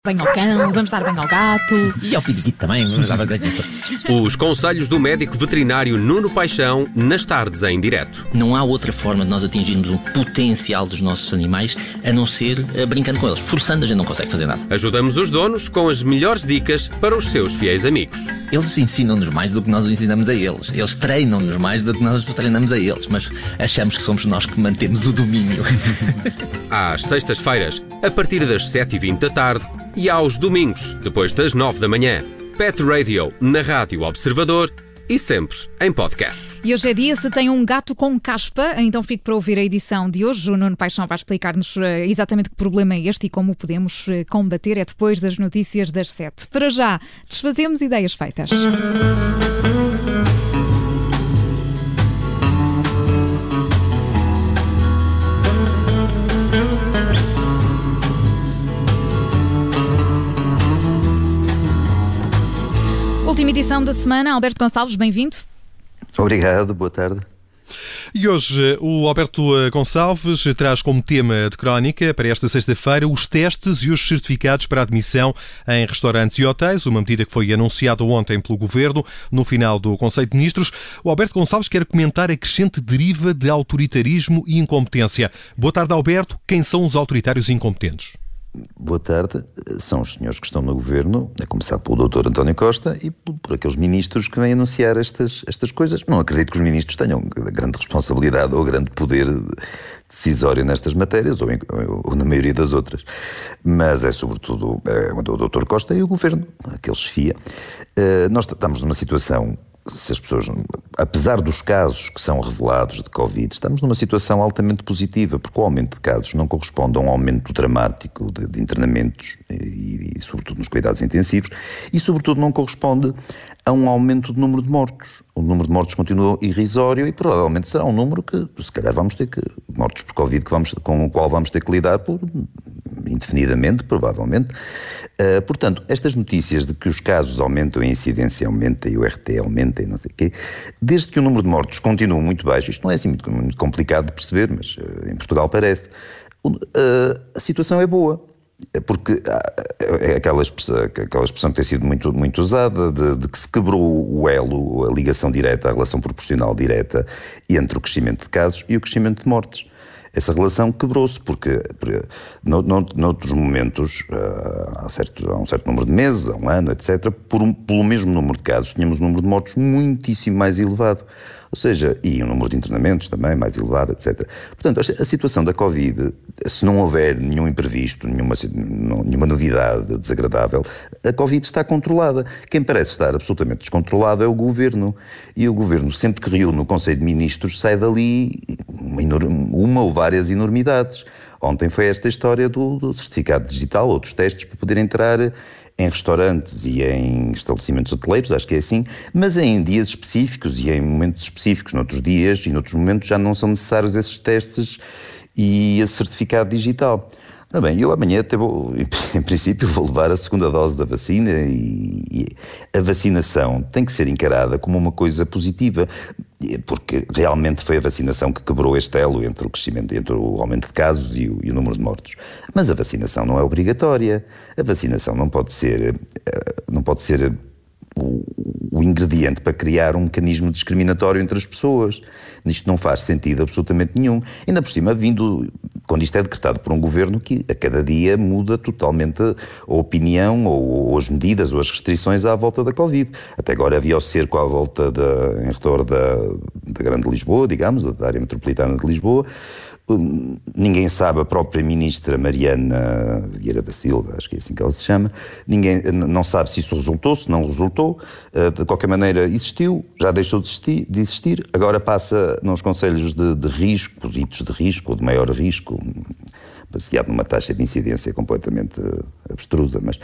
Banho ao cão, vamos dar banho ao gato. E ao periquito também, vamos dar banho. Os conselhos do médico veterinário Nuno Paixão nas tardes em direto. Não há outra forma de nós atingirmos o potencial dos nossos animais a não ser brincando com eles. Forçando, a gente não consegue fazer nada. Ajudamos os donos com as melhores dicas para os seus fiéis amigos. Eles ensinam-nos mais do que nós ensinamos a eles. Eles treinam-nos mais do que nós treinamos a eles. Mas achamos que somos nós que mantemos o domínio. Às sextas-feiras, a partir das 7h20 da tarde, e aos domingos, depois das 9 da manhã. Pet Radio, na Rádio Observador e sempre em podcast. E hoje é dia, se tem um gato com caspa, então fique para ouvir a edição de hoje. O Nuno Paixão vai explicar-nos exatamente que problema é este e como o podemos combater. É depois das notícias das 7. Para já, desfazemos ideias feitas. Última edição da semana. Alberto Gonçalves, bem-vindo. Obrigado, boa tarde. E hoje o Alberto Gonçalves traz como tema de crónica para esta sexta-feira os testes e os certificados para admissão em restaurantes e hotéis, uma medida que foi anunciada ontem pelo Governo no final do Conselho de Ministros. O Alberto Gonçalves quer comentar a crescente deriva de autoritarismo e incompetência. Boa tarde, Alberto. Quem são os autoritários e incompetentes? Boa tarde. São os senhores que estão no Governo, a começar pelo Dr. António Costa e por aqueles ministros que vêm anunciar estas coisas. Não acredito que os ministros tenham grande responsabilidade ou grande poder decisório nestas matérias, ou na maioria das outras. Mas é sobretudo o Dr. Costa e o Governo, que ele chefia. Nós estamos numa situação... Se as pessoas, apesar dos casos que são revelados de Covid, estamos numa situação altamente positiva, porque o aumento de casos não corresponde a um aumento dramático de internamentos e sobretudo nos cuidados intensivos, e sobretudo não corresponde a um aumento do número de mortos. O número de mortos continua irrisório e provavelmente será um número que, se calhar, vamos ter que, mortos por Covid, com o qual vamos ter que lidar por indefinidamente, provavelmente. Portanto, estas notícias de que os casos aumentam, a incidência aumenta e o RT aumenta e não sei o quê, desde que o número de mortos continua muito baixo, isto não é assim muito complicado de perceber, mas em Portugal parece, a situação é boa. Porque é aquela expressão que tem sido muito usada, de que se quebrou o elo, a ligação direta, a relação proporcional direta entre o crescimento de casos e o crescimento de mortes. Essa relação quebrou-se porque noutros momentos, há um certo número de meses, há um ano, etc., pelo mesmo número de casos, tínhamos um número de mortos muitíssimo mais elevado. Ou seja, e um número de internamentos também mais elevado, etc. Portanto, a situação da Covid, se não houver nenhum imprevisto, nenhuma novidade desagradável, a Covid está controlada. Quem parece estar absolutamente descontrolado é o Governo. E o Governo, sempre que reúne no Conselho de Ministros, sai dali uma ou várias enormidades. Ontem foi esta história do certificado digital ou dos testes para poder entrar em restaurantes e em estabelecimentos hoteleiros, acho que é assim, mas em dias específicos e em momentos específicos, noutros dias e noutros momentos já não são necessários esses testes e esse certificado digital. Ora bem, eu amanhã em princípio vou levar a segunda dose da vacina e a vacinação tem que ser encarada como uma coisa positiva, porque realmente foi a vacinação que quebrou este elo entre o crescimento, entre o aumento de casos e o número de mortos. Mas a vacinação não é obrigatória. A vacinação não pode ser o ingrediente para criar um mecanismo discriminatório entre as pessoas. Isto não faz sentido absolutamente nenhum. Ainda por cima, quando isto é decretado por um governo que a cada dia muda totalmente a opinião ou as medidas ou as restrições à volta da Covid. Até agora havia o cerco à volta em redor da Grande Lisboa, digamos, da área metropolitana de Lisboa. Ninguém sabe, a própria ministra Mariana Vieira da Silva, acho que é assim que ela se chama, ninguém não sabe se isso resultou, se não resultou, de qualquer maneira existiu, já deixou de existir, agora passa nos conselhos de risco, ditos de risco ou de maior risco, baseado numa taxa de incidência completamente abstrusa, mas...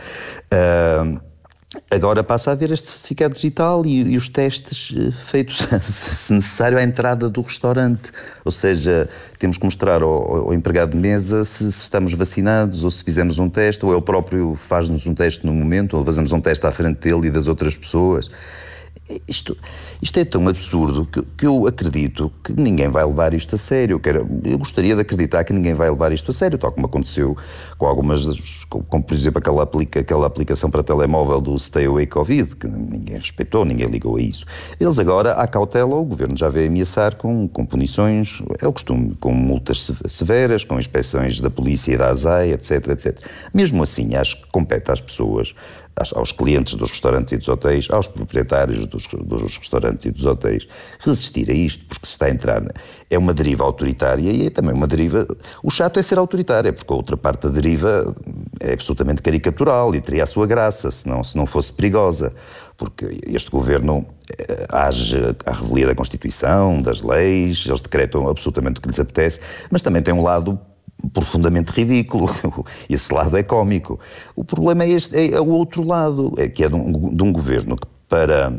Agora passa a haver este certificado digital e os testes feitos, se necessário, à entrada do restaurante. Ou seja, temos que mostrar ao empregado de mesa se estamos vacinados ou se fizemos um teste, ou ele próprio faz-nos um teste no momento, ou fazemos um teste à frente dele e das outras pessoas. Isto é tão absurdo que eu acredito que ninguém vai levar isto a sério. Eu gostaria de acreditar que ninguém vai levar isto a sério, tal como aconteceu com algumas, como por exemplo aquela aplicação para telemóvel do Stay Away Covid, que ninguém respeitou, ninguém ligou a isso. Eles agora, à cautela, o governo já veio ameaçar com punições, é o costume, com multas severas, com inspeções da polícia e da ASAI, etc, etc. Mesmo assim, acho que compete às pessoas, aos clientes dos restaurantes e dos hotéis, aos proprietários dos restaurantes e dos hotéis, resistir a isto, porque se está a entrar, é uma deriva autoritária e é também uma deriva... O chato é ser autoritária, porque a outra parte da deriva é absolutamente caricatural e teria a sua graça, se não fosse perigosa, porque este governo age à revelia da Constituição, das leis, eles decretam absolutamente o que lhes apetece, mas também tem um lado profundamente ridículo. Esse lado é cómico. O problema é o outro lado, que é de um governo que para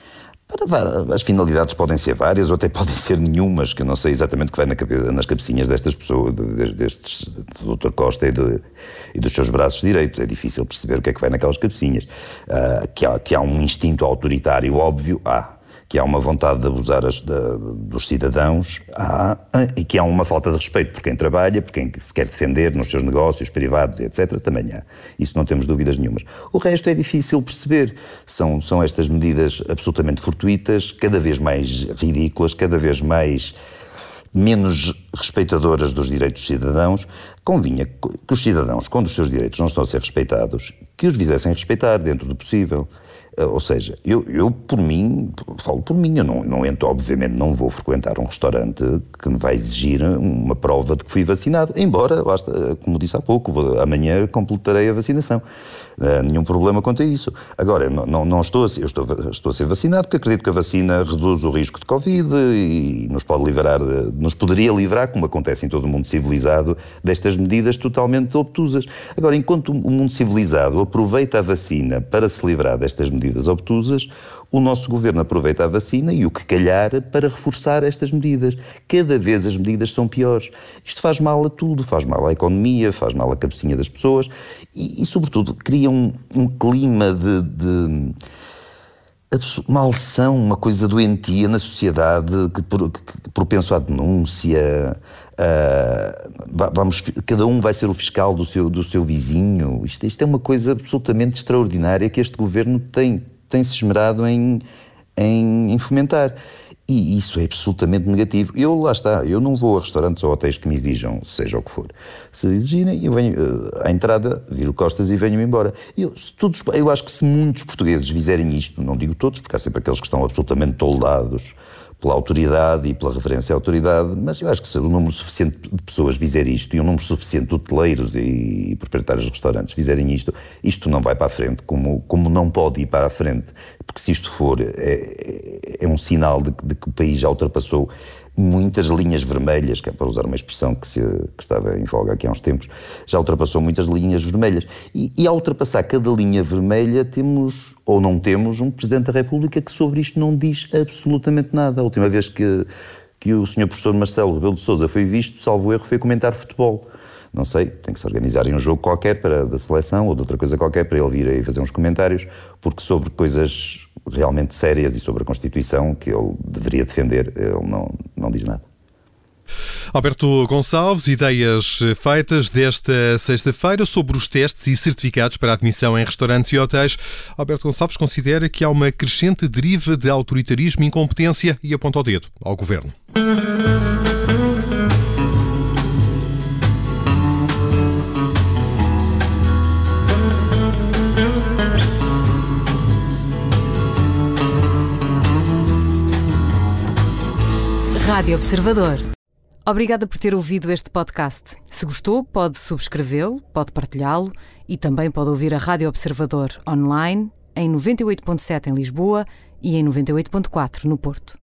as finalidades podem ser várias ou até podem ser nenhumas, que eu não sei exatamente o que vai nas cabecinhas destas pessoas, do Dr. Costa e dos seus braços direitos. É difícil perceber o que é que vai naquelas cabecinhas. Que há um instinto autoritário óbvio, que há uma vontade de abusar dos cidadãos, e que há uma falta de respeito por quem trabalha, por quem se quer defender nos seus negócios privados, etc. Também há. Isso não temos dúvidas nenhumas. O resto é difícil perceber. São estas medidas absolutamente fortuitas, cada vez mais ridículas, cada vez menos respeitadoras dos direitos dos cidadãos. Convinha que os cidadãos, quando os seus direitos não estão a ser respeitados, que os fizessem respeitar dentro do possível. Ou seja, eu por mim, falo por mim, eu não entro, obviamente não vou frequentar um restaurante que me vai exigir uma prova de que fui vacinado, embora, como disse há pouco, amanhã completarei a vacinação. Nenhum problema quanto a isso. Agora, não estou a ser vacinado porque acredito que a vacina reduz o risco de Covid e nos poderia livrar, como acontece em todo o mundo civilizado, destas medidas totalmente obtusas. Agora, enquanto o mundo civilizado aproveita a vacina para se livrar destas medidas obtusas, o nosso governo aproveita a vacina e o que calhar para reforçar estas medidas. Cada vez as medidas são piores. Isto faz mal a tudo, faz mal à economia, faz mal à cabecinha das pessoas e sobretudo, cria um clima de maldição, uma coisa doentia na sociedade, propenso à denúncia. Cada um vai ser o fiscal do seu vizinho. Isto é uma coisa absolutamente extraordinária que este governo tem-se esmerado em fomentar. E isso é absolutamente negativo. Eu não vou a restaurantes ou hotéis que me exijam, seja o que for. Se exigirem, eu venho à entrada, viro costas e venho-me embora. Eu acho que se muitos portugueses fizerem isto, não digo todos, porque há sempre aqueles que estão absolutamente toldados pela autoridade e pela referência à autoridade, mas eu acho que se um número suficiente de pessoas fizer isto e um número suficiente de hoteleiros e proprietários de restaurantes fizerem isto não vai para a frente, como não pode ir para a frente, porque se isto for, é um sinal de que o país já ultrapassou muitas linhas vermelhas, que é para usar uma expressão que estava em voga aqui há uns tempos, já ultrapassou muitas linhas vermelhas. E ao ultrapassar cada linha vermelha temos, ou não temos, um Presidente da República que sobre isto não diz absolutamente nada. A última vez que o Sr. Professor Marcelo Rebelo de Sousa foi visto, salvo erro, foi comentar futebol. Não sei, tem que se organizar em um jogo qualquer da seleção ou de outra coisa qualquer para ele vir aí fazer uns comentários, porque sobre coisas realmente sérias e sobre a Constituição que ele deveria defender, ele não diz nada. Alberto Gonçalves, ideias feitas desta sexta-feira sobre os testes e certificados para admissão em restaurantes e hotéis. Alberto Gonçalves considera que há uma crescente deriva de autoritarismo e incompetência e aponta o dedo ao governo. Rádio Observador. Obrigada por ter ouvido este podcast. Se gostou, pode subscrevê-lo, pode partilhá-lo e também pode ouvir a Rádio Observador online em 98.7 em Lisboa e em 98.4 no Porto.